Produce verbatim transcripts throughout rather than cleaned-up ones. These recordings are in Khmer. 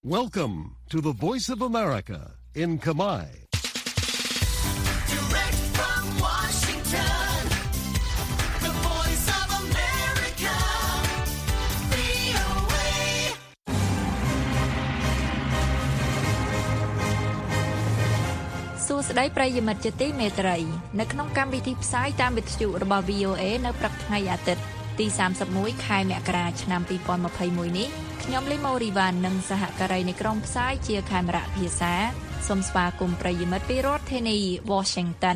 Welcome to the Voice of America in Kamai. Direct from Washington, the Voice of America, វី អូ เอ សួស្តីប្រិយមិត្តជាទីមេត្រីនៅក្នុងកម្មវិធីផ្សាយតាមវិទ្យុរបស់ វី អូ เอ នៅព្រឹកថ្ងៃអាទិត្យទីសាមសិបមួយខែមករាឆ្នាំពីរពាន់ម្ភៃមួយនេះខ្ញុំលីម៉ូរីវ៉ាននិងសហការីនៃក្រុមផ្សាយជាខេមរៈភាសាសូមស្វាគមន៍ប្រិយមិត្តពីរដ្ឋធានី Washington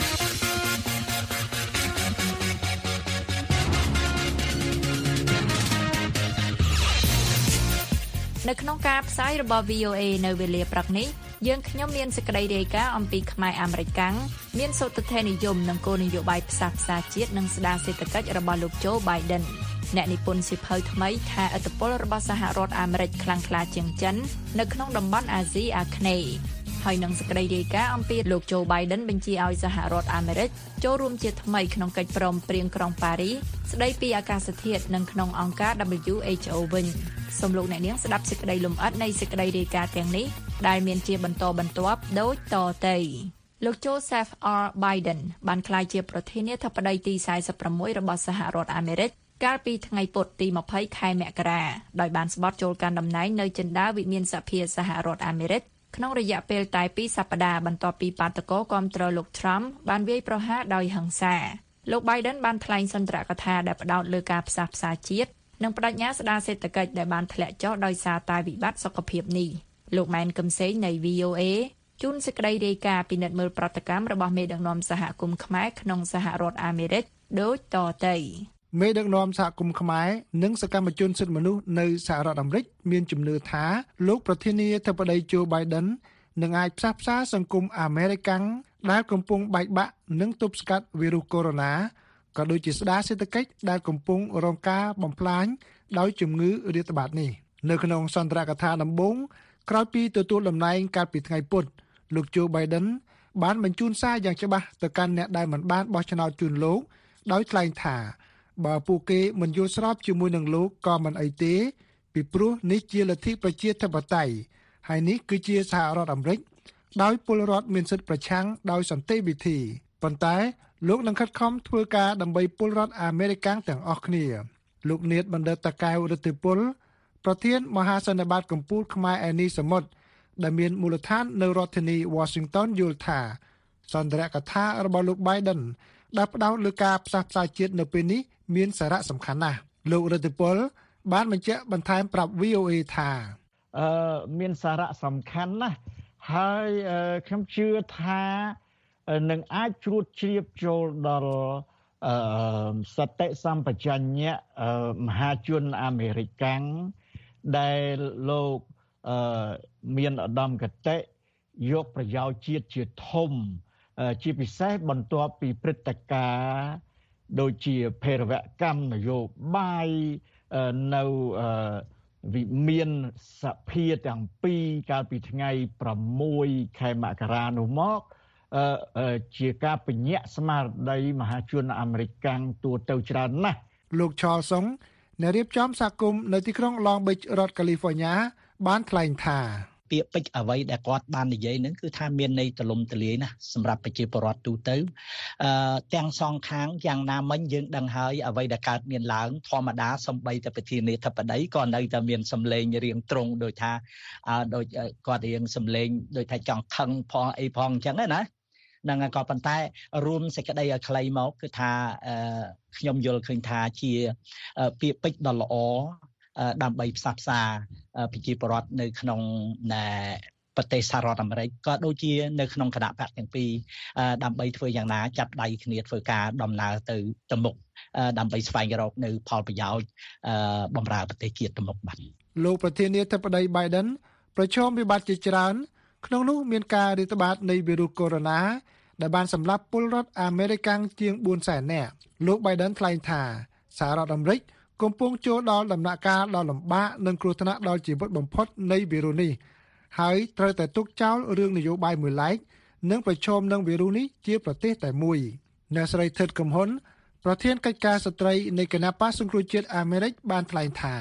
នៅក្នុងការផ្សាយរបស់ វី អូ เอ នៅវេលាព្រឹកនេះយើងខ្ញុំមានសេចក្តីរាយការណ៍អំពីខ្មែរអាមេរិកាំងមានសុទ្ធិនិយមនិងគោលនយោបាយផ្សះផ្សាជាតិនិងស្ដារសេដ្ឋកិច្ចរបស់លោក Joe Biden អ្នកនិពន្ធសៀវភៅថ្មីថាឥទ្ធិពលរបស់សហរដ្ឋអាមេរិកខ្លាំងក្លាជាងចិននៅក្នុងតំបន់អាស៊ីអាគ្នេយ៍ហើយនឹងសេចក្តីរាយការណ៍អំពីលោក Joe Biden បញ្ជាឲ្យសហរដ្ឋអាមេរិកចូលរួមជាថ្មីក្នុងកិច្ចព្រមព្រៀងក្រុងប៉ារីសស្តីពីអាកាសធាតុនិងក្នុងអង្គការ ដបលយូ เอช โอ វិញសូមលោកអ្នកនាងស្ដាប់សេចក្តីលម្អិតនៃសេចក្តីរាយការណ៍ទាំងនេះដែលមានជាបន្តបន្ទាប់ដូចតទៅលោក Joseph R. Biden បានក្លាយជាប្រធានាធិបតីទីសែសិបប្រាំមួយរបស់សហរដ្ឋអាមេរិកកាលពីថ្ងៃពុធទីម្ភៃខែមករាដោយបានស្បត់ចូលកាន់តំណែងនៅចិន្តាវិមានសភាសហរដ្ឋអាមេរិកក្នុងរយៈពេលតែពីរសប្តាហ៍បន្ទាប់ពីបាតកោគាំទ្រលោក Trump បានវាយប្រហារដោយហិង្សាលោក Biden បានថ្លែងសន្ទរកថាដែលផ្ដោតលើការផ្សះផ្សាជាតិនិងបដិញ្ញាស្ដារសេដ្ឋកិច្ចដែលបានធ្លាក់ចុះដោយសារតែវិបត្តិសុខភាពនេះលោកម៉ែនកឹមសេងនៃ វី អូ เอ ជួនសេចក្តីរាយការណ៍ពិនិត្យមើលប្រតិកម្មរបស់មេដឹកនាំសហគមន៍ខ្មែរក្នុងសហរដ្ឋអាមេរិកដូចតទៅមេដឹកនាំសហគមន៍ខ្មែរនិងសកម្មជនសិទ្ធិមនុស្សនៅសហរដ្ឋអាមេរិកមានជំនឿថាលោកប្រធានាធិបតី Joe Biden នឹងអាចផ្សះផ្សាសង្គមអាមេរិកាំងដែលកំពុងបែកបាក់និងទប់ស្កាត់វីរុសកូវីដ -ក៏ដូចជាស្ដារសេដ្ឋកិច្ចដែលកំពុងរងការបំផ្លាញដោយជំងឺរាតត្បាតនេះនៅក្នុងសន្ទរកថាដំបូងក្រោយពីទទួលតំណែងកាលពីថ្ងៃពុធលោក Joe Biden បានបញ្ជូនសារយ៉ាងច្បាស់ទៅកាន់អ្នកដែលមិនបានបោះឆ្នោតជូនលោកដោយថ្លែងថាបើពួកគេមិនយល់ស្របជាមួយនឹងលោកក៏មិនអីទេពីព្រោះនេះជាលទ្ធិប្រជាធិបតេយ្យហើយនេះគឺជាសហរដ្ឋអាមេរិកដោយពលរដ្ឋមានសិទ្ធិប្រឆាំងដោយសន្តិវិធីប៉ុន្តែលោកនឹងខិតខំធ្វើការដើម្បីពលរដ្ឋអាមេរិកាំងទាំងអស់គ្នាលោកនាថបណ្ឌិតតាកែវរិទ្ធិពលប្រធានមហាសន្និបាតកម្ពុជាខ្មែរអេនីសមុទ្រដែលមានមូលដ្ឋាននៅរដ្ឋធានី Washington យល់ថាសន្ទរកថារបស់លោក Biden ដែលផ្ដោតលើការផ្សះផ្សាជាតិនៅពេលនេះមានសារៈសំខាន់ណាស់លោករិទ្ធិពលបានបញ្ជាក់បន្ថែមប្រាប់ វី អូ เอ ថាអឺមានសារៈសំខាន់ណាស់ហើយខ្ញុំជឿថានឹងអាចជ្រួតជ្រាបចូលដល់អឺសតិសម្បជញ្ញៈមហាជនអាមេរិកាំងដែលលោកអឺមានឧត្តមគតិយកប្រយោជន៍ជាតិជាធំជាពិសេសបន្ទាប់ពីព្រឹត្តិការណ៍ដូចជាភេរវកម្មនយោបាយនៅវិមានសភាទាំងពីរកាលពីថ្ងៃប្រាំមួយខែមករានោះមកជាការពញាក់ស្មារតីមហាជនអាមេរិកកាំងទូទៅច្រើនណាស់លោកឆលសុងអ្នករៀបចំសហគមន៍នៅទីក្រុង Long Beach រដ្ឋ California បានថ្លែងថាពាក្យពេចន៍អ្វីដែលគាត់បាននិយាយហ្នឹងគឺថាមានន័យទលំទលាយណាស់សម្រាប់ប្រជាពលរដ្ឋទូទៅអឺទាំងសងខាងយ៉ាងណាមិញយើងដឹងហើយអ្វីដែលកើតមានឡើងធម្មតាសំបីតែប្រធានាធិបតីក៏នៅតែមានសម្លេងរៀងត្រង់ដោយថាអឺដោយគាត់រៀងសម្លេងដោយថាចង់ខឹងផងអីផងអញ្ចឹងណានឹងក៏ប៉ុន្តែរួមសេចក្តីឲ្យខ្លីមកគឺថាអឺខ្ញុំយល់ឃើញថាជាពាក្យពេចន៍ដ៏ល្អដើម្បីផ្សះផ្សាប្រជាពលរដ្ឋនៅក្នុងប្រទេសសហរដ្ឋអាមេរិកក៏ដូចជានៅក្នុងគណៈបកទាំងពីរដើម្បីធ្វើយ៉ាងណាចាប់ដៃគ្នាធ្វើការដំណើរទៅទៅមុខដើម្បីស្វែងរកនៅផលប្រយោជន៍បម្រើប្រទេសជាតិទៅមុខបាទលោកប្រធានាធិបតី Biden ប្រឈមវិបត្តិជាច្រើនក្នុងនោះមានការរាតត្បាតនៃវីរុសកូវីដ -ដែលបានសម្លាប់ពលរដ្ឋអាមេរិកាំងជាងបួនសែននាក់លោក Biden ថ្លែងថាសហរដ្ឋអាមេរិកកំពុងចូលដល់ដំណាក់កាលដ៏លំបាកនិងគ្រោះថ្នាក់ដល់ជីវិតបំផុតនៃវីរុសនេះហើយត្រូវតែទុកចោលរឿងនយោបាយមួយឡែកនិងប្រឈមនឹងវីរុសនេះជាប្រទេសតែមួយអ្នកស្រីថិតកំហ៊ុនប្រធានកិច្ចការស្ត្រីនៃគណៈបក្សសង្គ្រោះជាតិអាមេរិកបានថ្លែងថា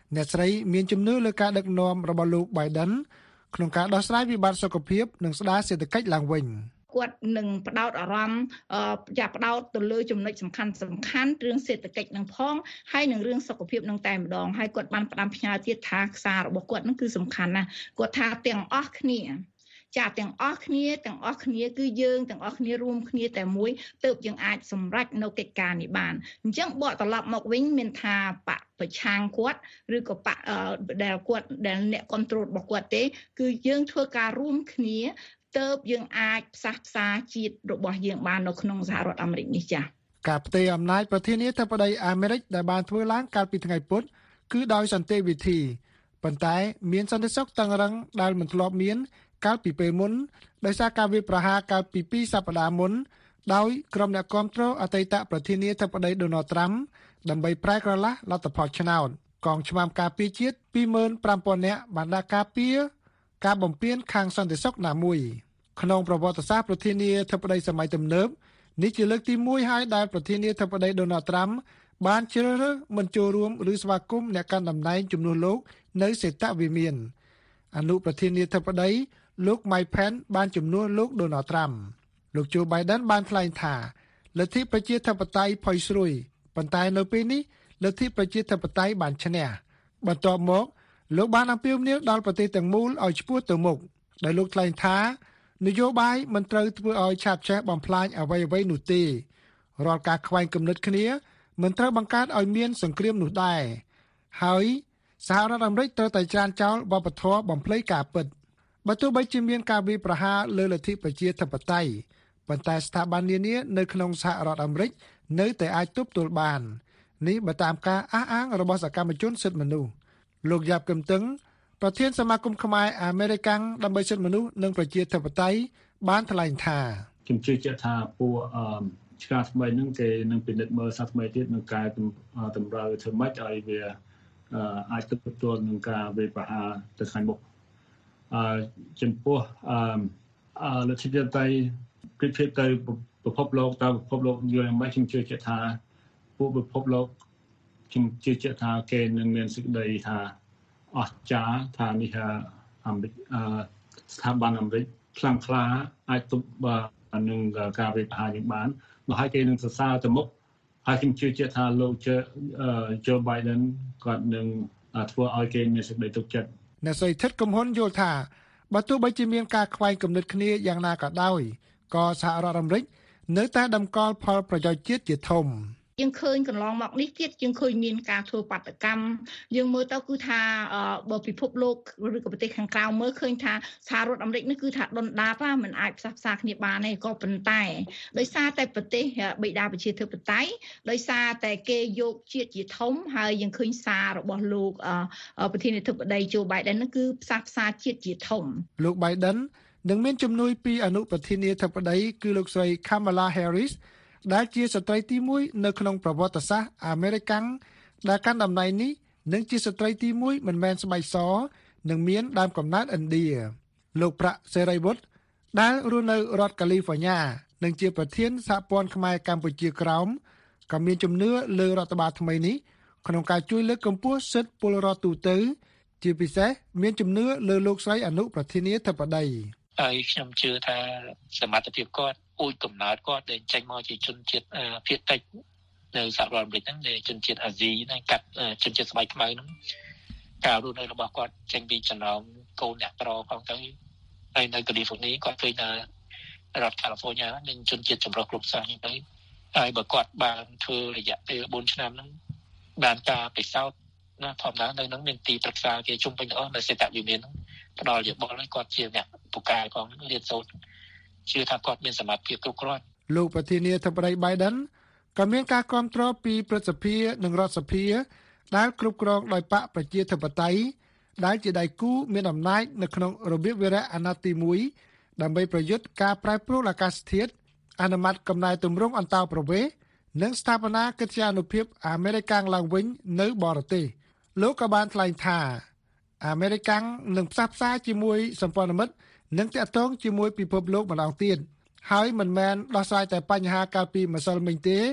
អ្នកស្រីមានជំនឿលើការដឹកនាំរបស់លោក Biden ក្នុងការដោះស្រាយវិបត្តិសុខភាពនិងស្ដារសេដ្ឋកិច្ចឡើងវិញគាត់នឹងផ្ដោតអារម្មណ៍ចាផ្ដោតទៅលើចំណុចសំខាន់សំខាន់រឿងសេដ្ឋកិច្ចនឹងផងហើយនឹងរឿងសុខភាពនឹងតែម្ដងហើយគាត់បានផ្ដាំផ្ញើទៀតថាសាររបស់គាត់នឹងគឺសំខាន់ណាស់គាត់ថាទាំងអស់គ្នាចាទាំងអស់គ្នាទាំងអស់គ្នាគឺយើងទាំងអស់គ្នារួមគ្នាតែមួយទើបយើងអាចសម្រេចនៅកិច្ចការនេះបានអញ្ចឹងបកត្រឡប់មកវិញមានថាបកប្រឆាំងគាត់ឬក៏បកដែលគាត់ដែលអ្នកគ្រប់គ្រងរបស់គាត់ទេគឺយើងធ្វើការរួមគ្នាទើបយើងអាចផ្សះផ្សាជាតិរបស់យើងបាននៅក្នុងសហរដ្ឋអាមេរិកនេះចា៎ការផ្ទេរអំណាចប្រធានាធិបតីអាមេរិកដែលបានធ្វើឡើងកាលពីថ្ងៃពុធគឺដោយសន្តិវិធីប៉ុន្តែមានសន្តិសុខតឹងរឹងដែលមិនធ្លាប់មានកាលពីពេលមុនដោយសារការវាយប្រហារកាលពីពីរសប្តាហ៍មុនដោយក្រុមអ្នកគាំទ្រអតីតប្រធានាធិបតី Donald Trump ដើម្បីប្រែក្រឡាស់លទ្ធផលឆ្នោតកងឆ្មាំការពារជាតិ ពីរម៉ឺនប្រាំពាន់ នាក់បានដាក់ការពារការបំពានខាងសន្តិសុខណាមួយក្នុងប្រវត្តិសាស្ត្រប្រធានាធិបតីសម័យទំនើបនេះជាលើកទីមួយហើយដែលប្រធានាធិបតី Donald Trump បានជ្រើសរើសមិនចូលរួមឬស្វាគមន៍អ្នកកាន់តំណែងជំនួសលោកនៅសេតវិមានអនុប្រធានាធិបតីលោក Mike Pence បានជំនួសលោក Donald Trump លោក Joe Biden បានថ្លែងថាលទ្ធិប្រជាធិបតេយ្យផុយស្រួយប៉ុន្តែនៅពេលនេះលទ្ធិប្រជាធិបតេយ្យបានឈ្នះបន្ទាប់មកលោកបានអំពាវនាវដល់ប្រទេសទាំងមូលឲ្យឆ្ពោះទៅមុខដោយលោកថ្លែងថានយោបាយមិនត្រូវធ្វើឲ្យឆាបឆេះបំផ្លាញអ្វីៗនោះទេរាល់ការខ្វែងគំនិតគ្នាមិនត្រូវបង្កើតឲ្យមានសង្គ្រាមនោះដែរហើយសហរដ្ឋអាមេរិកត្រូវតែច្រានចោលវប្បធម៌បំភ្លៃការពិតបើទោះបីជាមានការវាយប្រហារលើលទ្ធិប្រជាធិបតេយ្យប៉ុន្តែស្ថាប័ននានានៅក្នុងសហរដ្ឋអាមេរិកនៅតែអាចទប់ទល់បាននេះបើតាមការអះអាងរបស់សកម្មជនសិទ្ធិមនុស្សលោកយ៉ាប់កឹមតឹងប្រធានសមាគមខ្មែរអាមេរិកាំងដើម្បីសិទ្ធិមនុស្សនិងប្រជាធិបតេយ្យបានថ្លែងថាខ្ញុំជឿជាក់ថាពួកអឺឆ្កាថ្មីហ្នឹងគេនឹងពិនិត្យមើលសាថ្មីទៀតនឹងកែតម្រូវធ្វើម៉េចឲ្យវាអាចទប់ទល់នឹងការវាយប្រហារទៅខាងមុខអឺចំពោះអឺលទ្ធិតៃប្រៀបធៀបទៅពិភពលោកតើពិភពលោកយល់យ៉ាងម៉េចខ្ញុំជឿជាក់ថាពួកពិភពលោកខ្ញុំជឿជាក់ថាគេនឹងមានសេចក្តីថាអស្ចារ្យថានេះអាមេរិកស្ថាប័នអាមេរិកខ្លាំងក្លាអាចទប់នឹងការវាយប្រហារនេះបានមកឲ្យគេនឹងសរសើរទៅមុខហើយខ្ញុំជឿជាក់ថាលោកជូ Biden គាត់នឹងធ្វើឲ្យគេមានសេចក្តីទុកចិត្តអ្នកស្រីថិតកំហ៊ុនយល់ថាបើទោះបីជាមានការខ្វែងគំនិតគ្នាយ៉ាងណាក៏ដោយក៏សហរដ្ឋអាមេរិកនៅតែតម្កល់ផលប្រយោជន៍ជាតិជាធំយើងឃើញកន្លងមកនេះទៀតយើងឃើញមានការធ្វើបាតកម្មយើងមើលទៅគឺថាបើពិភពលោកឬក៏ប្រទេសខាងក្រៅមើលឃើញថាសហរដ្ឋអាមេរិកនេះគឺថាដុនដាបមិនអាចផ្សះផ្សាគ្នាបានទេក៏ប៉ុន្តែដោយសារតែប្រទេសបិតាប្រជាធិបតេយ្យដោយសារតែគេយកជាតិជាធំហើយយើងឃើញសាររបស់លោកប្រធានាធិបតី Joe Biden នោះគឺផ្សះផ្សាជាតិជាធំលោក Biden នឹងមានជំនួយពីអនុប្រធានាធិបតីគឺលោកស្រី Kamala Harrisដែលជាស្ត្រីទីមួយនៅក្នុងប្រវត្តិសាស្ត្រអាមេរិកាំងដែលកាន់តំណែងនេះនឹងជាស្ត្រីទីមួយមិនមែនស្បែកសនឹងមានដើមកំណើតឥណ្ឌាលោកប្រាក់សេរីវុឌ្ឍដែលរស់នៅរដ្ឋកាលីហ្វ័រញ៉ានិងជាប្រធានសហព័ន្ធខ្មែរកម្ពុជាក្រោមក៏មានជំនឿលើរដ្ឋបាលថ្មីនេះក្នុងការជួយលើកកម្ពស់សិទ្ធិពលរដ្ឋទូទៅជាពិសេសមានជំនឿលើលោកស្រីអនុប្រធានាធិបតីហើយខ្ញុំជឿថាសមត្ថភាពគាត់ពូជកំណើតគាត់ដែលចេញមកជាជនជាតិភាគតិចនៅសហរដ្ឋអាមេរិកហ្នឹងដែលជនជាតិអាស៊ីហ្នឹងកាត់ជនជាតិស្បែកខ្មៅហ្នឹងការរស់នៅរបស់គាត់ចេញពីចំណោមកូនអ្នកក្រផងទៅហើយនៅកាលីហ្វ័រញ៉ាគាត់ឃើញថារដ្ឋកាលីហ្វ័រញ៉ាមានជនជាតិចម្រុះគ្រប់សាសន៍ទៅហើយបើគាត់បានធ្វើរយៈពេលបួនឆ្នាំហ្នឹងបានការពិសោធន៍ណាធម្មតានៅហ្នឹងមានទីប្រឹក្សាគេជុំវិញអស់នៅសេតវិមានហ្នឹងផ្ដល់យោបល់ឲ្យគាត់ជាអ្នកពូកែផងរៀនសូត្រជឿថាគាត់មានសមត្ថភាពគ្រប់គ្រាន់លោកប្រធានាធិបតី Biden ក៏មានការគាំទ្រពីព្រឹទ្ធសភានិងរដ្ឋសភាដែលគ្រប់គ្រងដោយបកប្រជាធិបតេយ្យដែលជាដៃគូមានអំណាចនៅក្នុងរបៀបវារៈអាណត្តិទីមួយដើម្បីប្រយុទ្ធការប្រែប្រួលអាកាសធាតុអនុម័តកំណែទម្រង់អន្តោប្រវេសន៍និងស្ថាបនាកិត្យានុភាពអាមេរិកាំងឡើងវិញនៅបរទេសលោកក៏បានថ្លែងថាអាមេរិកាំងនឹងផ្សះផ្សាជាមួយសម្ព័ន្ធមិត្តនិងតាក់ទងជាមួយពិភពលោកម្ដងទៀតហើយមិនមែនដោះស្រាយតែបញ្ហាកាលពីម្សិលមិញទេ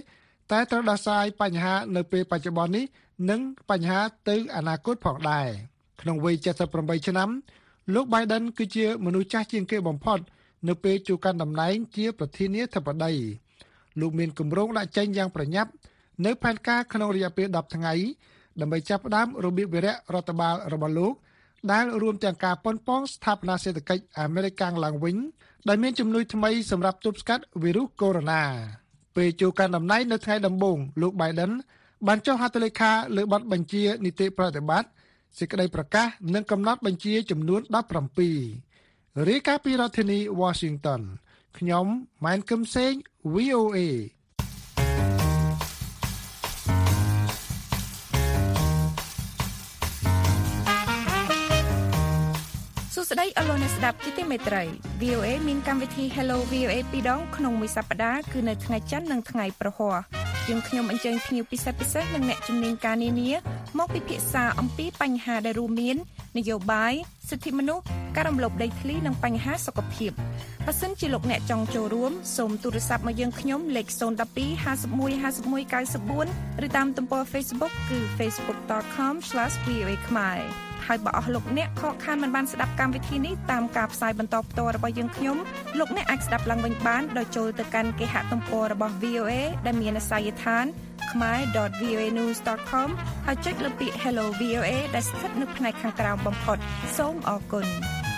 តែត្រូវដោះស្រាយបញ្ហានៅពេលបច្ចុប្បន្ននេះនិងបញ្ហាទៅអនាគតផងដែរក្នុងវ័យเจ็ดสิบแปดឆ្នាំលោក Biden គឺជាមនុស្សចាស់ជាងគេបំផុតនៅពេលជួបកាន់តំណែងជាប្រធានាធិបតីលោកមានគម្រោងដាក់ចេញយ៉ាងប្រញាប់នៅផែនការក្នុងរយៈពេលដប់ថ្ងៃដើម្បីចាប់ផ្ដើមរបៀបវារៈរដ្ឋបាលរបស់លោកដែលរួមទាំងការប៉ុនប៉ងស្ថាបនាសេដ្ឋកិច្ចអាមេរិកឡើងវិញដែលមានជំនួយថ្មីសម្រាប់ទប់ស្កាត់វីរុសកូវីដ -ពេលជួបកាន់តំណែងនៅថ្ងៃដំបូងលោក Biden បានចុះហត្ថលេខាលើបទបញ្ជានីតិប្រតិបត្តិសេចក្តីប្រកាសនិងកំណត់បញ្ជាចំនួនដប់ប្រាំពីររាយការណ៍ពីរដ្ឋធានី Washington ខ្ញុំម៉ែន កឹមសេង វី អូ เอសួស្តីអស់លោកអ្នកស្ដាប់ជាទីមេត្រី វី អូ เอ មានកម្មវិធី Hello វី អូ เอ ពីរដងក្នុងមួយសប្តាហ៍គឺនៅថ្ងៃច័ន្ទនិងថ្ងៃប្រហ័សយើងខ្ញុំអញ្ជើញភ្ញៀវពិសេសពិសេសនិងអ្នកជំនាញការនានាមកពិភាក្សាអំពីបញ្ហាដែលរួមមាននយោបាយសិទ្ធិមនុស្សការរំលោភដីធ្លីនិងបញ្ហាសុខភាពបើសិនជាលោកអ្នកចង់ចូលរួមសូមទូរស័ព្ទមកយើងខ្ញុំលេខศูนย์ หนึ่ง สอง ห้า หนึ่ง ห้า หนึ่ง เก้า สี่ ឬតាមទំព័រ Facebook គឺ facebook dot com slash v o a khmer ហើយបើអស់លោកអ្នកខកខានមិនបានស្ដាប់កម្មវិធីនេះតាមការផ្សាយបន្តផ្ទាល់របស់យើងខ្ញុំលោកអ្នកអាចស្ដាប់ឡើងវិញបានដោយចូលទៅកាន់គេហទំព័ររបស់ វី អូ เอ ដែលមានអាសយដ្ឋាន khmer dot v o a news dot com ហើយចុចលើពាក្យ Hello វី អូ เอ ដែលស្ថិតនៅផ្នែកខាងក្រោមបំផុតសូមអរគុណ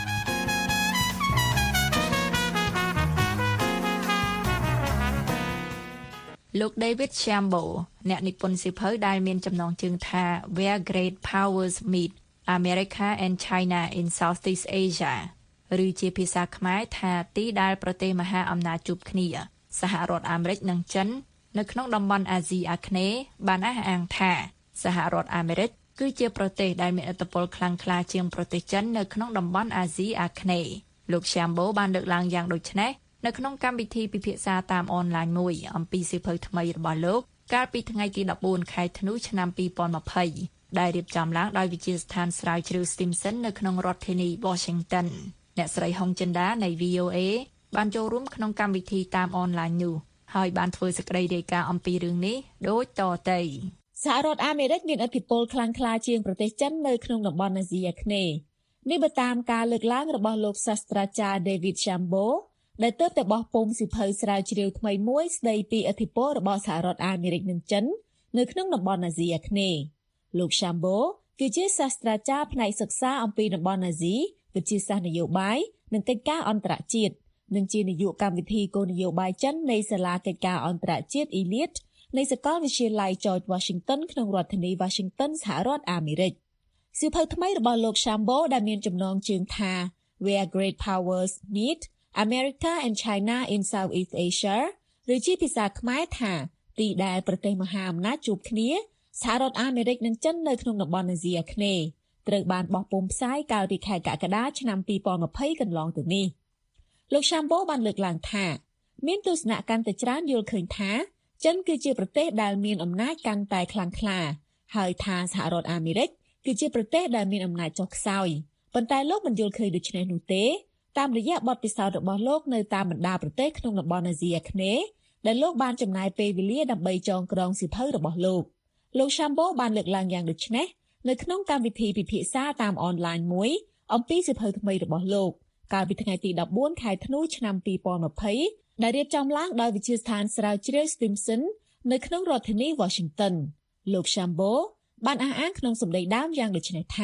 លោក David Shambo អ្នកនិពន្ធសៀវភៅដែលមានចំណងជើងថា Where Great Powers Meet America and China in Southeast Asia ឬជាភាសាខ្មែរថាទីដែលប្រទេសមហាអំណាចជួបគ្នាសហរដ្ឋអាមេរិកនិងចិននៅក្នុងតំបន់អាស៊ីអាគ្នេយ៍បានអះអាងថាសហរដ្ឋអាមេរិកគឺជាប្រទេសដែលមានឥទ្ធិពលខ្លាំងក្លាជាងប្រទេសចិននៅក្នុងតំបន់អាស៊ីអាគ្នេយ៍លោក Shambo បានលើកឡើងយ៉ាងដូចនេះនៅក្នុងកម្មវិធីពិភាក្សាតាមអនឡាញមួយអំពីសៀវភៅថ្មីរបស់លោកកាលពីថ្ងៃទីដប់បួនខែធ្នូឆ្នាំពីរពាន់ម្ភៃដែលរៀបចំឡើងដោយវិទ្យាស្ថានស្រាវជ្រាវ Stimson នៅក្នុងរដ្ឋធានី Washington អ្នកស្រីហុងចិន្តានៃ វី អូ เอ បានចូលរួមក្នុងកម្មវិធីតាមអនឡាញនោះហើយបានធ្វើសេចក្តីរាយការណ៍អំពីរឿងនេះដូចតទៅសហរដ្ឋអាមេរិកមានឥទ្ធិពលខ្លាំងក្លាជាងប្រទេសចិននៅក្នុងតំបន់អាស៊ីអាគ្នេយ៍នេះបើតាមការលើកឡើងរបស់លោកសាស្ត្រាចារ្យ David Shamboដែលទើបតែបោះពុម្ពសៀវភៅស្រាវជ្រាវថ្មីមួយស្ដីពីឥទ្ធិពលរបស់សហរដ្ឋអាមេរិកនិងចិននៅក្នុងតំបន់អាស៊ីអាគ្នេយ៍លោក Shambo គឺជាសាស្ត្រាចារ្យផ្នែកសិក្សាអំពីតំបន់អាស៊ីវិទ្យាសាស្ត្រនយោបាយនិងកិច្ចការអន្តរជាតិនិងជានាយកកម្មវិធីគោលនយោបាយចិននៃសាលាកិច្ចការអន្តរជាតិ Elite នៃសាកលវិទ្យាល័យ George Washington ក្នុងរដ្ឋធានី Washington សហរដ្ឋអាមេរិកសៀវភៅថ្មីរបស់លោក Shambo ដែលមានចំណងជើងថា Where Great Powers Meet America and China in Southeast Asia ឬជាភាសាខ្មែរថាទីដែលប្រទេសមហាអំណាចជួបគ្នាសហរដ្ឋអាមេរិកនិងចិននៅក្នុងតំបន់អាស៊ីអាគ្នេយ៍ត្រូវបានបោះពុម្ពផ្សាយកាលពីខែកក្កដាឆ្នាំពីរពាន់ម្ភៃកន្លងទៅនេះលោក Shambo បានលើកឡើងថាមានទស្សនៈកាន់តែច្រើនយល់ឃើញថាចិនគឺជាប្រទេសដែលមានអំណាចកាន់តែខ្លាំងក្លាហើយថាសហរដ្ឋអាមេរិកគឺជាប្រទេសដែលមានអំណាចចុះខ្សោយប៉ុន្តែលោកមិនយល់ឃើញដូច្នេះនោះទេតាមរយៈបទពិសោធន៍របស់លោកនៅតាមបណ្ដាប្រទេសក្នុងតំបន់អាស៊ីអាគ្នេយ៍ដែលលោកបានចំណាយពេលវេលាដើម្បីចងក្រងសៀវភៅរបស់លោកលោក Shambo បានលើកឡើងយ៉ាងដូចនេះនៅក្នុងកម្មវិធីពិភាក្សាតាមអនឡាញមួយអំពីសៀវភៅថ្មីរបស់លោកកាលពីថ្ងៃទីដប់បួនខែធ្នូឆ្នាំពីរពាន់ម្ភៃដែលរៀបចំឡើងដោយវិទ្យាស្ថានស្រាវជ្រាវ Stimson នៅក្នុងរដ្ឋធានី Washington លោក Shambo បានអះអាងក្នុងសម្ដីដើមយ៉ាងដូចនេះថា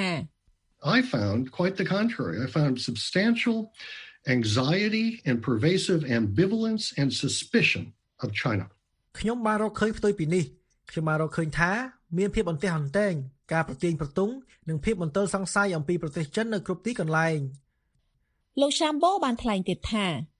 I found quite the contrary. I found substantial anxiety and pervasive ambivalence and suspicion of China. ខ្ញុំបានរកឃើញផ្ទុយពីនេះខ្ញុំបានរកឃើញថាមានភាពអន្ទះអន្ទែងការប្រទាញប្រទង់និងភាពមន្ទិលសង្ស័យអំពីប្រទេសចិននៅគ្រប់ទីកន្លែងលោក Shambo បានថ្លែងទៀតថា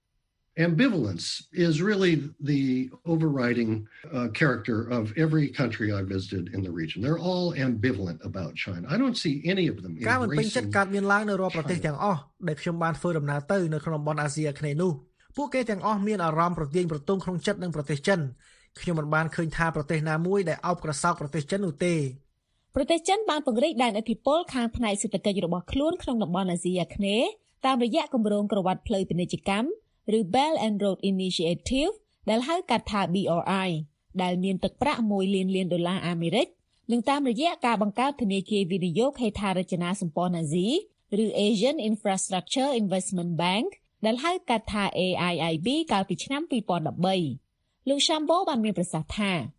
Ambivalence is really the overriding uh, character of every country I visited in the region. They're all ambivalent about China. I don't see any of them embracing. ការមិនពេញចិត្តកើតមានឡើងនៅរាល់ប្រទេសទាំងអស់ដែលខ្ញុំបានធ្វើដំណើរទៅនៅក្នុងតំបន់អាស៊ីអាគ្នេយ៍នោះពួកគេទាំងអស់មានអារម្មណ៍ប្រទាញប្រទង់ក្នុងចិត្តនឹងប្រទេសចិនខ្ញុំមិនបានឃើញថាប្រទេសណាមួយដែលអោបក្រសោបប្រទេសចិននោះទេប្រទេសចិនបានពង្រីកដែនឥទ្ធិពលខាងផ្នែកសេដ្ឋកិច្ចរបស់ខ្លួនក្នុងតំបន់អាស៊ីអាគ្នេយ៍តាមរយៈគម្រោងក្រវ៉ាត់ផ្លូវពាណិជ្ជកម្មឬ Belt and Road Initiative ដែលហៅកាត់ថា B R I ដែលមានទឹកប្រាក់មួយលានលានដុល្លារអាមេរិកនិងតាមរយៈការបង្កើតធនាគារវិនិយោគហេដ្ឋារចនាសម្ព័ន្ធអាស៊ីឬ Asian Infrastructure Investment Bank ដែលហៅកាត់ថា A I I B កាលពីឆ្នាំtwo thousand thirteenលោក Shambo បានមានប្រសាសន៍ថា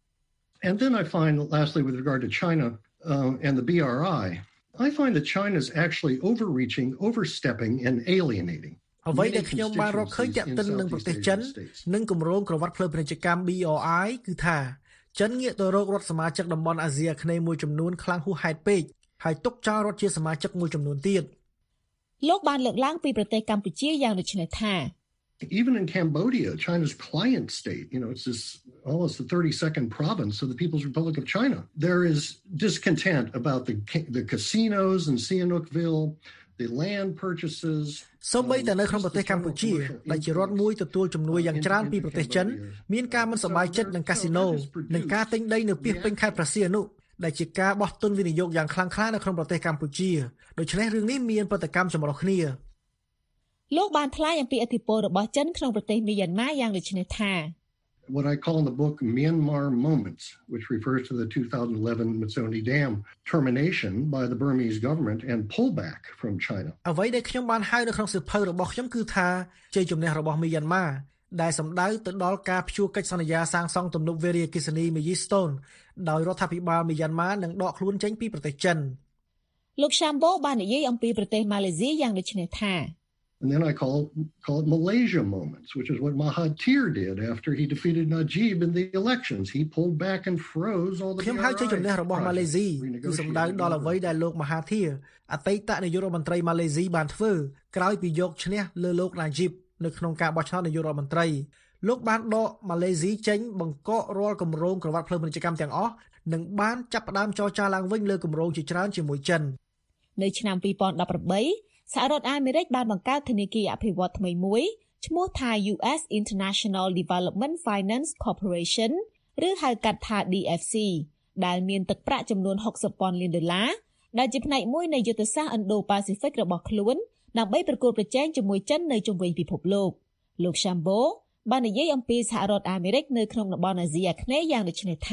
And then I find lastly with regard to China uh, and the B R I I find that China is actually overreaching, overstepping and alienating. អ្វីដែលខ្ញុំបានរកឃើញទាក់ទិននឹងប្រទេសចិននិងគម្រោងក្រវ៉ាត់ផ្លូវពាណិជ្ជកម្ម B R I គឺថាចិនងាកទៅរករដ្ឋសមាជិកតំបន់អាស៊ីអាគ្នេយ៍មួយចំនួនខ្លាំងហួសហេតុពេកហើយទុកចោលរដ្ឋជាសមាជិកមួយចំនួនទៀតលោកបានលើកឡើងពីប្រទេសកម្ពុជាយ៉ាងដូចនេះថា Even in Cambodia, China's client state, you know, it's this almost the thirty-second province of the People's Republic of China. There is discontent about the the casinos in Sihanoukville, the land purchases. សូម្បីតែនៅក្នុងប្រទេសកម្ពុជាដែលជារដ្ឋមួយទទួលជំនួយយ៉ាងច្រើនពីប្រទេសចិនមានការមិនសប្បាយចិត្តនឹងកាស៊ីណូនិងការទិញដីនៅពាសពេញខេត្តព្រះសីហនុដែលជាការបោះទុនវិនិយោគយ៉ាងខ្លាំងក្លានៅក្នុងប្រទេសកម្ពុជាដូច្នេះរឿងនេះមានប្រតិកម្មចម្រុះគ្នាលោកបានថ្លែងអំពីឥទ្ធិពលរបស់ចិនក្នុងប្រទេសមីយ៉ាន់ម៉ាយ៉ាងដូចនេះថា What I call in the book Myanmar moments, which refers to the two thousand eleven Mitsoni Dam termination by the Burmese government and pullback from China. អ្វីដែលខ្ញុំបានហៅនៅក្នុងសៀវភៅរបស់ខ្ញុំគឺថាជ័យជំនះរបស់មីយ៉ាន់ម៉ាដែលសម្ដៅទៅដល់ការព្យួរកិច្ចសន្យាសាងសង់ទំនប់វារីអគ្គិសនីមីយីស្តូនដោយរដ្ឋាភិបាលមីយ៉ាន់ម៉ានឹងដកខ្លួនចេញពីប្រទេសចិនលោក Shambo បាននិយាយអំពីប្រទេសម៉ាឡេស៊ីយ៉ាងដូចនេះថា And then I call call it Malaysia moments, which is what Mahathir did after he defeated Najib in the elections. He pulled back and froze all the ខ្ញុំហៅជ័យជំនះរបស់ម៉ាឡេស៊ីគឺសំដៅដល់អ្វីដែលលោក Mahathir អតីតនាយករដ្ឋមន្ត្រីម៉ាឡេស៊ីបានធ្វើក្រោយពីយកឈ្នះលើលោក Najib នៅក្នុងការបោះឆ្នោតនាយករដ្ឋមន្ត្រីលោកបានដកម៉ាឡេស៊ីចេញបង្កករាល់គម្រោងក្រវ៉ាត់ផ្លូវពាណិជ្ជកម្មទាំងអស់និងបានចាប់ផ្ដើមចរចាឡើងវិញលើគម្រោងជាច្រើនជាមួយចិននៅឆ្នាំtwo thousand eighteenសហរដ្ឋអាមេរិកបានបង្កើតធនាគារអភិវឌ្ឍន៍ថ្មីមួយឈ្មោះថា U S International Development Finance Corporation ឬហៅកាត់ថា D F C ដែលមានទឹកប្រាក់ចំនួនsixty thousandលានដុល្លារដែលជាផ្នែកមួយនៃយុទ្ធសាស្ត្រ Indo-Pacific របស់ខ្លួនដើម្បីប្រកួតប្រជែងជាមួយចិននៅជុំវិញពិភពលោកលោក Shambo បាននិយាយអំពីសហរដ្ឋអាមេរិកនៅក្នុងតំបន់អាស៊ីអាគ្នេយ៍យ៉ាងដូចនេះថា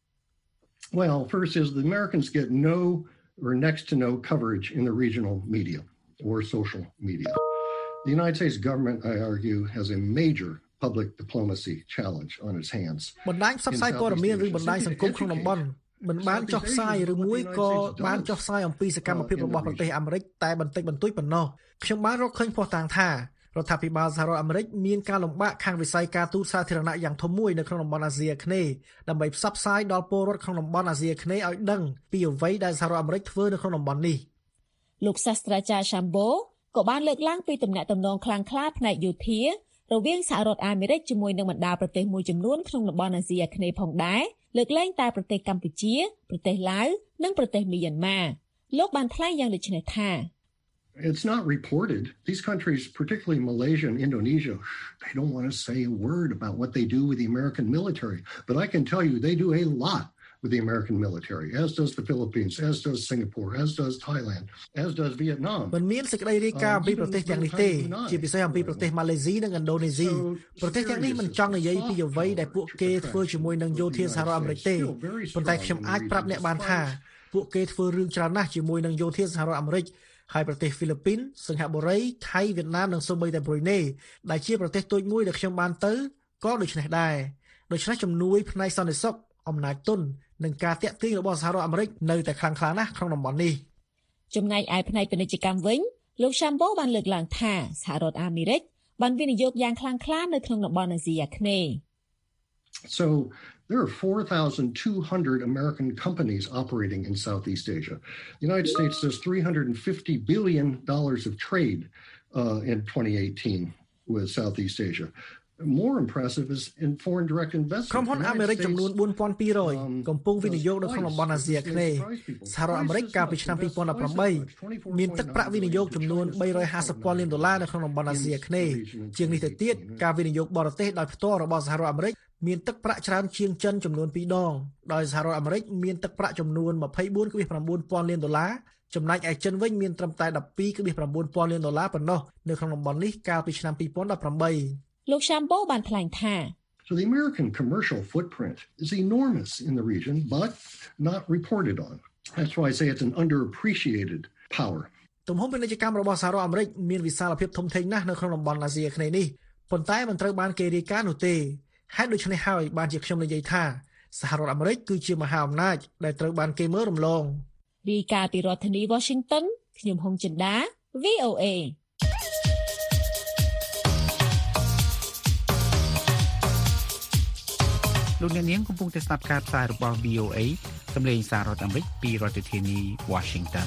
Well, first is the Americans get no or next to no coverage in the regional media or social media. The United States government, I argue, has a major public diplomacy challenge on its hands. បណ្ដាញផ្សព្វផ្សាយព័ត៌មានឬបណ្ដាញសង្គមក្នុងតំបន់មិនបានចុះផ្សាយឬមួយក៏បានចុះផ្សាយអំពីសកម្មភាពរបស់ប្រទេសអាមេរិកតែបន្តិចបន្តួចប៉ុណ្ណោះខ្ញុំបានរកឃើញភស្តុតាងថារដ្ឋាភិបាលសហរដ្ឋអាមេរិកមានការលំបាកខាងវិស័យការទូតសាធារណៈយ៉ាងធំមួយនៅក្នុងតំបន់អាស៊ីអាគ្នេយ៍ដើម្បីផ្សព្វផ្សាយដល់ពលរដ្ឋក្នុងតំបន់អាស៊ីអាគ្នេយ៍ឲ្យដឹងពីអ្វីដែលសហរដ្ឋអាមេរិកធ្វើនៅក្នុងតំបន់នេះលោកសាស្ត្រាចារ្យ Shambo ក៏បានលើកឡើងពីទំនាក់ទំនងខ្លាំងក្លាផ្នែកយោធារវាងសហរដ្ឋអាមេរិកជាមួយនឹងបណ្ដាប្រទេសមួយចំនួនក្នុងតំបន់អាស៊ីអាគ្នេយ៍ផងដែរលើកលែងតែប្រទេសកម្ពុជាប្រទេសឡាវនិងប្រទេសមីយ៉ាន់ម៉ាលោកបានថ្លែងយ៉ាងដូចនេះថា It's not reported. These countries, particularly Malaysia and Indonesia, they don't want to say a word about what they do with the American military. But I can tell you they do a lot with the American military, as does the Philippines, as does Singapore, as does Thailand, as does Vietnam. មិនមានសេចក្តីរាយការណ៍អំពីប្រទេសទាំងនេះទេជាពិសេសអំពីប្រទេសម៉ាឡេស៊ីនិងឥណ្ឌូនេស៊ីប្រទេសទាំងនេះមិនចង់និយាយពីអ្វីដែលពួកគេធ្វើជាមួយនឹងយោធាសហរដ្ឋអាមេរិកទេប៉ុន្តែខ្ញុំអាចប្រាប់អ្នកបានថាពួកគេធ្វើរឿងច្រើនណាស់ជាមួយនឹងយោធាសហរដ្ឋអាមេរិកហើយប្រទេសហ្វីលីពីនសិង្ហបុរីថៃវៀតណាមនិងសូម្បីតែប្រ៊ុយណេដែលជាប្រទេសតូចមួយដែលខ្ញុំបានទៅក៏ដូចនេះដែរដូច្នេះជំនួយផ្នែកសន្តិសុខអំណាចទុននិងការតាក់ទាញរបស់សហរដ្ឋអាមេរិកនៅតែខ្លាំងក្លាណាស់ក្នុងតំបន់នេះចំណែកឯផ្នែកពាណិជ្ជកម្មវិញលោក Shambo បានលើកឡើងថាសហរដ្ឋអាមេរិកបានវិនិយោគយ៉ាងខ្លាំងក្លានៅក្នុងតំបន់អាស៊ីអាគ្នេយ៍ So there are four thousand two hundred American companies operating in Southeast Asia. The United States does three hundred fifty billion dollars of trade uh, in twenty eighteen with Southeast Asia. More impressive is in foreign direct investment. ក្រុមហ៊ុនអាមេរិកចំនួនfour thousand two hundredកំពុងវិនិយោគនៅក្នុងតំបន់អាស៊ីអាគ្នេយ៍សហរដ្ឋអាមេរិកកាលពីឆ្នាំtwo thousand eighteenមានទឹកប្រាក់វិនិយោគចំនួនthree hundred fifty thousandលានដុល្លារនៅក្នុងតំបន់អាស៊ីអាគ្នេយ៍ជាងនេះទៅទៀតការវិនិយោគបរទេសដោយផ្ទាល់របស់សហរដ្ឋអាមេរិកមានទឹកប្រាក់ច្រើនជាងចិនចំនួនtwoដងដោយសហរដ្ឋអាមេរិកមានទឹកប្រាក់ចំនួនtwenty-four point nine thousandលានដុល្លារចំណែកឯចិនវិញមានត្រឹមតែtwelve point nine thousandលានដុល្លារប៉ុណ្ណោះនៅក្នុងតំបន់នេះកាលពីឆ្នាំtwo thousand eighteenលោក Shambo បានថ្លែងថា So the American commercial footprint is enormous in the region, but not reported on. That's why I say it's an underappreciated power. ទំហំពាណិជ្ជកម្មរបស់សហរដ្ឋអាមេរិកមានវិសាលភាពធំធេងណាស់នៅក្នុងតំបន់អាស៊ីអាគ្នេយ៍នេះប៉ុន្តែមិនត្រូវបានគេរាយការណ៍នោះទេហេតុដូច្នេះហើយបានជាខ្ញុំនិយាយថាសហរដ្ឋអាមេរិកគឺជាមហាអំណាចដែលត្រូវបានគេមើលរំលងរាយការណ៍ពីរដ្ឋធានី Washington ខ្ញុំហុងចិន្តា វី អូ เอលោកអ្នកនាងកំពុងតែស្ដាប់ការផ្សាយរបស់ វី អូ เอ សម្លេងសាររដ្ឋអាមេរិកពីរដ្ឋធានី Washington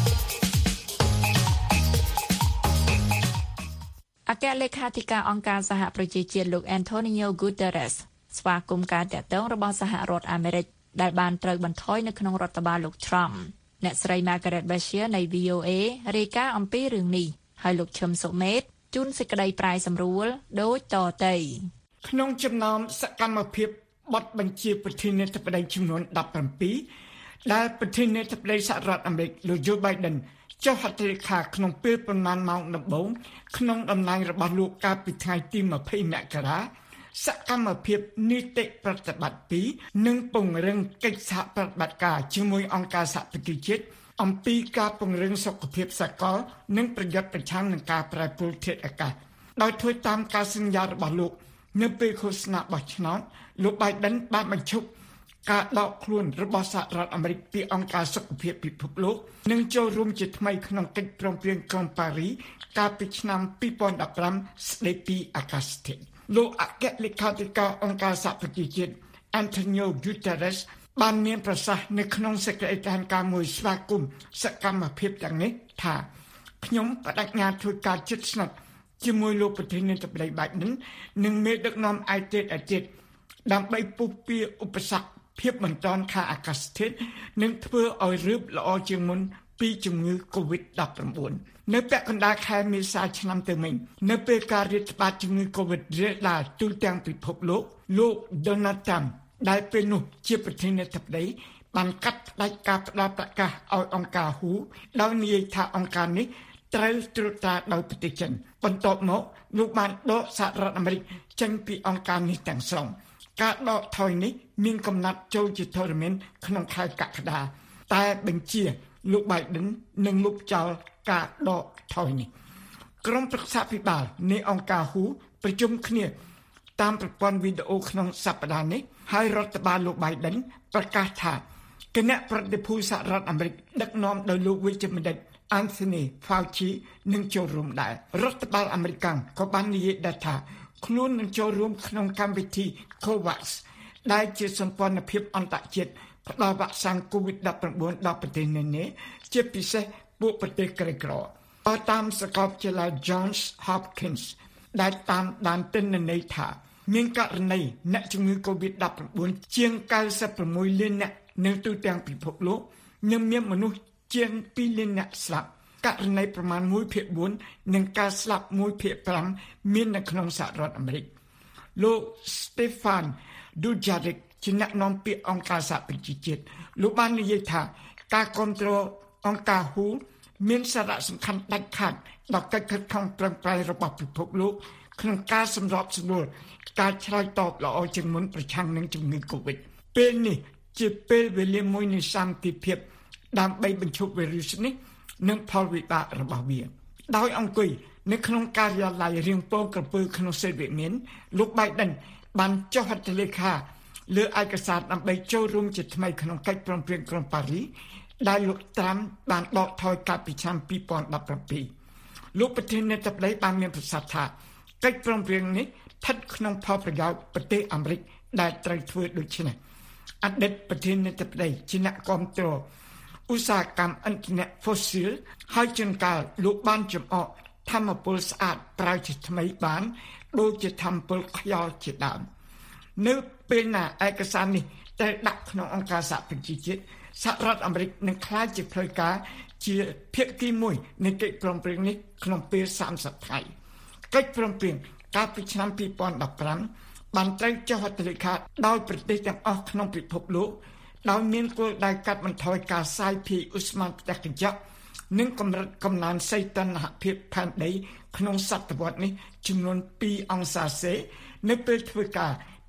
អគ្គលេខាធិការអង្គការសហប្រជាជាតិលោក Antonio Guterres ស្វាគមន៍ការតាក់ទងរបស់សហរដ្ឋអាមេរិកដែលបានត្រូវបន្ថយនៅក្នុងរដ្ឋបាលលោក Trump អ្នកស្រី Margaret Bashir នៃ វី អូ เอ រាយការណ៍អំពីរឿងនេះហើយលោកឈឹមសុមេតជូនសេចក្តីប្រាយសម្រួលដូចតទៅក្នុងចំណោមសកម្មភាពបទបញ្ជាប្រធានាធិបតីចំនួនដប់ប្រាំពីរដែលប្រធានាធិបតីសហរដ្ឋអាមេរិកលោក Joe Biden ចុះហត្ថលេខាក្នុងពេលប្រមាណម៉ោងដំបូងក្នុងតំណែងរបស់លោកកាលពីថ្ងៃទីម្ភៃមករាសកម្មភាពនីតិប្រតិបត្តិពីរនិងពង្រឹងកិច្ចសហប្រតិបត្តិការជាមួយអង្គការសហប្រជាជាតិអំពីការពង្រឹងសុខភាពសកលនិងប្រយុទ្ធប្រឆាំងនឹងការប្រែប្រួលធាតុអាកាសដោយធ្វើតាមការសន្យារបស់លោកនៅពេលឃោសនាបោះឆ្នោតលោក Biden បានបញ្ឈប់ការដកខ្លួនរបស់សហរដ្ឋអាមេរិកពីអង្គការសុខភាពពិភពលោកនិងចូលរួមជាថ្មីក្នុងកិច្ចព្រមព្រៀងក្រុងប៉ារីកាលពីឆ្នាំពីរពាន់ដប់ប្រាំស្តីពីអាកាសធាតុលោកអគ្គលេខាធិការអង្គការសហប្រជាជាតិ Antonio Guterres បានមានប្រសាសន៍នៅក្នុងសេចក្តីថ្លែងការណ៍មួយស្វាគមន៍សកម្មភាពទាំងនេះថាខ្ញុំបដិញ្ញាធ្វើការជិតស្និទ្ធជាមួយលោកប្រធានាធិបតី Biden និងមេដឹកនាំឯទៀតឯទៀតដើម្បីពុះពៀឧបសគ្គភាពបន្ទាន់ខាងអាកាសធាតុនិងធ្វើឲ្យរៀបល្អជាងមុនពីជំងឺ កូវីដ ដប់ប្រាំបួន នៅពាក់កណ្ដាលខែមេសាឆ្នាំទៅមិញនៅពេលការរាតត្បាតជំងឺ កូវីដ រាលដាលទូទាំងពិភពលោកលោក Donald Trump ដែលពេលនោះជាប្រធានាធិបតីបានកាត់ផ្តាច់ការផ្ដល់ប្រកាសឲ្យអង្គការ ហូ ដោយនិយាយថាអង្គការនេះត្រូវត្រួតត្រាដោយប្រទេសចិនបន្ទាប់មកលោកបានដកសហរដ្ឋអាមេរិកចេញពីអង្គការនេះទាំងស្រុងការដកថយនេះមានកំណត់ចូលជាធរមានក្នុងខែកក្កដាតែបញ្ជាលោក Biden នឹងលុបចោលការដកថយនេះក្រុមប្រឹក្សាភិបាលនៃអង្គការ ហូ ប្រជុំគ្នាតាមប្រព័ន្ធវីដេអូក្នុងសប្តាហ៍នេះហើយរដ្ឋបាលលោក Biden ប្រកាសថាគណៈប្រតិភូសហរដ្ឋអាមេរិកដឹកនាំដោយលោកវិជ្ជបណ្ឌិត Anthony Fauci នឹងចូលរួមដែររដ្ឋបាលអាមេរិកក៏បាននិយាយដែរថាខ្លួននឹងចូលរួមក្នុងកម្មវិធី COVAX ដែលជាសម្ព័ន្ធភាពអន្តរជាតិផ្ដល់វ៉ាក់សាំង កូវីដ ដប់ប្រាំបួន ដល់ប្រទេសនានាជាពិសេសពួកប្រទេសក្រីក្របើតាមសាកលវិទ្យាល័យ Johns Hopkins ដែលតាមដានទិន្នន័យថាមានករណីអ្នកជំងឺ កូវីដ ដប់ប្រាំបួន ជាងកៅសិបប្រាំមួយលាននាក់នៅទូទាំងពិភពលោកនិងមានមនុស្សជាងពីរលាននាក់ស្លាប់ករណីប្រមាណមួយភាគបួននិងការស្លាប់មួយភាគប្រាំមាននៅក្នុងសហរដ្ឋអាមេរិកលោក Stefan Dujarric ជាអ្នកនាំពាក្យអង្គការសហប្រជាជាតិលោកបាននិយាយថាការគ្រប់គ្រងអង្គការ ហូ មានសារៈសំខាន់ដាច់ខាតដល់កិច្ចខិតខំប្រឹងប្រែងរបស់ពិភពលោកក្នុងការសម្របសម្រួលការឆ្លើយតបល្អជាងមុនប្រឆាំងនឹងជំងឺ កូវីដ ពេលនេះជាពេលវេលាមួយនៃសន្តិភាពដើម្បីបញ្ឈប់វីរុសនេះនិងផលវិបាករបស់វាដោយអង្គុយនៅក្នុងការិយាល័យរៀងពងក្រពើក្នុងសេតវិមានលោក Biden បានចុះហត្ថលេខាលើឯកសារដើម្បីចូលរួមជាថ្មីក្នុងកិច្ចព្រមព្រៀងក្រុងប៉ារីដែលលោក Trump បានដកថយកាលពីឆ្នាំពីរពាន់ដប់ប្រាំពីរលោកប្រធានាធិបតីបានមានប្រសាសន៍ថាកិច្ចព្រមព្រៀងនេះស្ថិតក្នុងផលប្រយោជន៍ប្រទេសអាមេរិកដែលត្រូវធ្វើដូច្នេះអតីតប្រធានាធិបតីជាអ្នកគ្រប់គ្រងឧស្សាហកម្មឥន្ធនៈ Fossil ហើយជួនកាលលោកបានចំអកធម្មពលស្អាតប្រើជាថ្មីបានដូចជាធម្មពលខ្យល់ជាដើមនៅពេលណាឯកសារនេះត្រូវដាក់ក្នុងអង្គការសហប្រជាជាតិសហរដ្ឋអាមេរិកនឹងក្លាយជាផ្លូវការជាភាគីមួយនៃកិច្ចព្រមព្រៀងនេះក្នុងពេលសាមសិបថ្ងៃកិច្ចព្រមព្រៀងកាលពីឆ្នាំពីរពាន់ដប់ប្រាំបានត្រូវចុះហត្ថលេខាដោយប្រទេសទាំងអស់ក្នុងពិភពលោកដោយមានគោលដៅកាត់បន្ថយការសាយភាយឧស្ម័នផ្ទះកញ្ចក់និងកម្រិតកំណើនសីតុណ្ហភាពផែនដីក្នុងសតវត្សនេះចំនួនពីរអង្សាសេនៅពេលធ្វើការ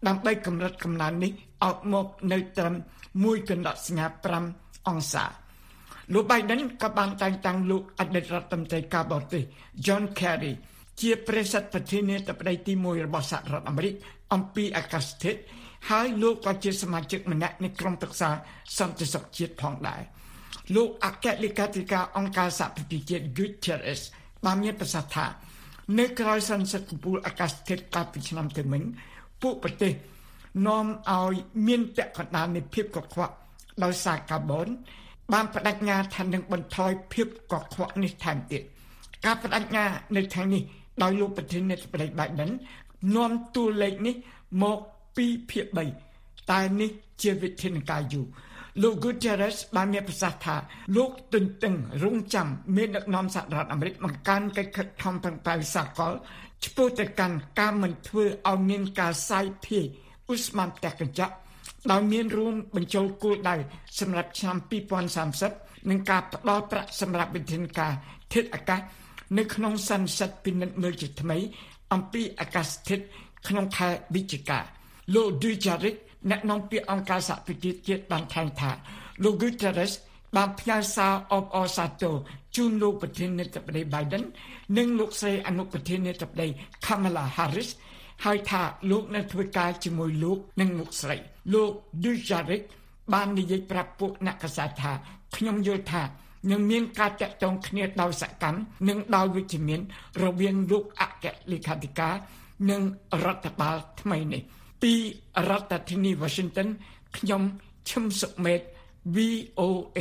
ដើម្បីកម្រិតកំណើតនេះអត់មកនៅត្រឹមមួយកន្លះសញ្ញាប្រាំអង្សាលោក Biden ក៏បានតែងតាំងលោកអតីតរដ្ឋមន្ត្រីការបរទេស John Kerry ជាប្រធានប្រធានាធិបតីទីមួយរបស់សហរដ្ឋអាមេរិកអំពីអាកាសធាតុហើយលោកក៏ជាសមាជិកម្នាក់នៃក្រុមប្រឹក្សាសន្តិសុខជាតិផងដែរលោកអគ្គលេខាធិការអង្គការសហប្រជាជាតិ Guterres បានមានប្រសាសន៍ថានៅក្រៅសន្និសីទកំពូលអាកាសធាតុកាលពីឆ្នាំទៅមិញពួកប្រទេសនាំឲ្យមានពាក់កណ្ដាលនៃភាពកខ្វក់ដោយសារកាបូនបានបដិញ្ញាថានឹងបន្ថយភាពកខ្វក់នេះថែមទៀតការបដិញ្ញានៅថ្ងៃនេះដោយលោកប្រធានាធិបតី Biden នាំតួលេខនេះមកពីភាគបីតែនេះជាវិធានការយូរលោក Guterres បានមានប្រសាសន៍ថាលោកទន្ទឹងរង់ចាំមានដឹកនាំសហរដ្ឋអាមេរិកបង្កើនកិច្ចខិតខំប្រឹងប្រែងសកលឆ្ពោះទៅកាន់ការមិនធ្វើឲ្យមានការសាយភាយឧស្ម័នផ្ទះកញ្ចក់ដោយមានរួមបញ្ចូលគោលដៅសម្រាប់ឆ្នាំពីរពាន់សាមសិបនិងការផ្តល់ប្រាក់សម្រាប់វិធានការធាតុអាកាសនៅក្នុងសន្និសីទពិនិត្យមើលជាថ្មីអំពីអាកាសធាតុក្នុងខែវិច្ឆិកាលោក Dujarric អ្នកនាំពាក្យអង្គការសហប្រជាជាតិបានថ្លែងថាលោក Guterres បានផ្ញើសារអបអរសាទរជូនលោកប្រធានាធិបតី Biden និងលោកស្រីអនុប្រធានាធិបតី Kamala Harris ហើយថាលោកនឹងធ្វើការជាមួយលោកនិងលោកស្រីលោក Dujarric បាននិយាយប្រាប់ពួកអ្នកកាសែតថាខ្ញុំយល់ថានឹងមានការតាក់ទងគ្នាដោយសកម្មនិងដោយវិជ្ជមានរវាងលោកអគ្គលេខាធិការនិងរដ្ឋបាលថ្មីនេះពីរដ្ឋធានី Washington ខ្ញុំឈឹមសុមេត វី អូ เอ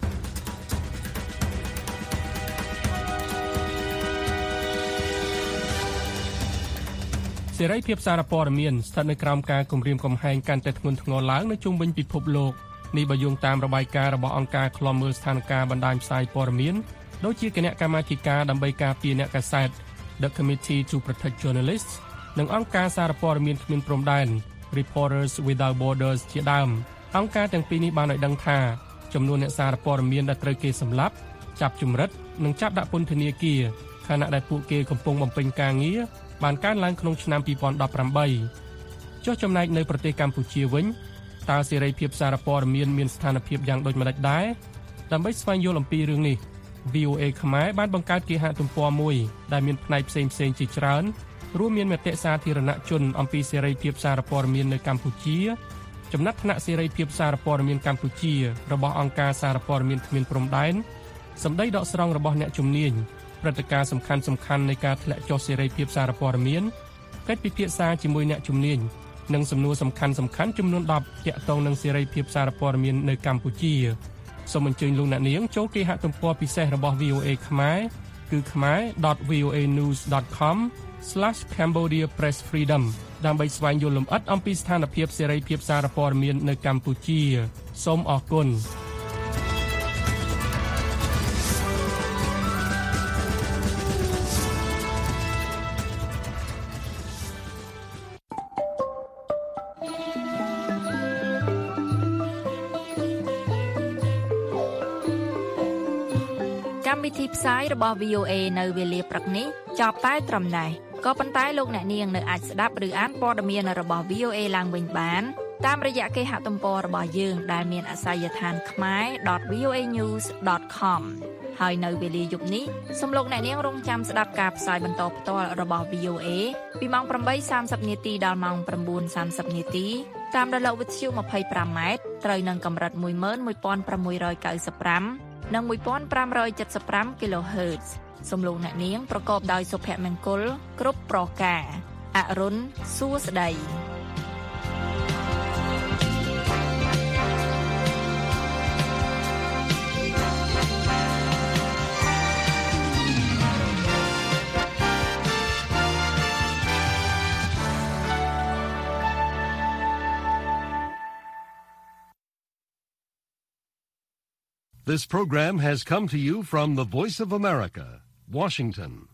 សេរីភាពសារព័ត៌មានស្ថិតនៅក្រោមការគំរាមកំហែងកាន់តែធ្ងន់ធ្ងរឡើងនៅជុំវិញពិភពលោកនេះបើយោងតាមរបាយការណ៍របស់អង្គការឃ្លាំមើលស្ថានភាពបណ្ដាញផ្សាយព័ត៌មានដូចជាគណៈកម្មាធិការដើម្បីការពារអ្នកកាសែត The Committee to Protect Journalists និងអង្គការសារព័ត៌មានគ្មានព្រំដែន Reporters Without Borders ជាដើមអង្គការទាំងពីរនេះបានឲ្យដឹងថាចំនួនអ្នកសារព័ត៌មានដែលត្រូវគេសម្លាប់ចាប់ជំរិតនិងចាប់ដាក់ពន្ធនាគារខណៈដែលពួកគេកំពុងបំពេញការងារបានកើនឡើងក្នុងឆ្នាំពីរពាន់ដប់ប្រាំបីចុះចំណែកនៅប្រទេសកម្ពុជាវិញតើសេរីភាពសារព័ត៌មានមានស្ថានភាពយ៉ាងដូចម្តេចដែរដើម្បីស្វែងយល់អំពីរឿងនេះ វី អូ เอ ខ្មែរបានបង្កើតគេហទំព័រមួយដែលមានផ្នែកផ្សេងៗជាច្រើនរួមមានមតិសាធារណជនអំពីសេរីភាពសារព័ត៌មាននៅកម្ពុជាចំណាត់ថ្នាក់សេរីភាពសារព័ត៌មានកម្ពុជារបស់អង្គការសារព័ត៌មានគ្មានព្រំដែនសម្ដីដកស្រង់របស់អ្នកជំនាញព្រឹត្តិការណ៍សំខាន់សំខាន់នៃការធ្លាក់ចុះសេរីភាពសារព័ត៌មានកិច្ចពិភាក្សាជាមួយអ្នកជំនាញនិងសំណួរសំខាន់សំខាន់ចំនួនដប់ទាក់ទងនឹងសេរីភាពសារព័ត៌មាននៅកម្ពុជាសូមអញ្ជើញលោកអ្នកនាងចូលគេហទំព័រពិសេសរបស់ វី អូ เอ ខ្មែរគឺ khmer dot v o a news dot com slash cambodia press freedom ដើម្បីស្វែងយល់លម្អិតអំពីស្ថានភាពសេរីភាពសារព័ត៌មាននៅកម្ពុជាសូមអរគុណកម្មវិធីផ្សាយរបស់ វី អូ เอ នៅវេលាព្រឹកនេះចប់តែត្រឹមនេះក៏ប៉ុន្តែលោកអ្នកនាងនៅអាចស្ដាប់ឬអានព័ត៌មានរបស់ វី អូ เอ ឡើងវិញបានតាមរយៈគេហទំព័ររបស់យើងដែលមានអាសយដ្ឋាន khmer dot v o a news dot com ហើយនៅវេលាយប់នេះសូមលោកអ្នកនាងរងចាំស្ដាប់ការផ្សាយបន្តផ្ទាល់របស់ វី អូ เอ ពីម៉ោង ប្រាំបីសាមសិប នាទីដល់ម៉ោង ៩ សាមសិប នាទីតាមរលកវិទ្យុ ម្ភៃប្រាំ ម៉ែត្រត្រូវនឹងកម្រិត មួយម៉ឺនមួយពាន់ប្រាំមួយរយកៅសិបប្រាំ និង មួយពាន់ប្រាំរយចិតសិបប្រាំ គីឡូហឺតซ์សូមលោកអ្នកនាងប្រកបដោយសុភមង្គលគ្រប់ប្រការអរុនសួស្តី This program has come to you from the Voice of America, Washington.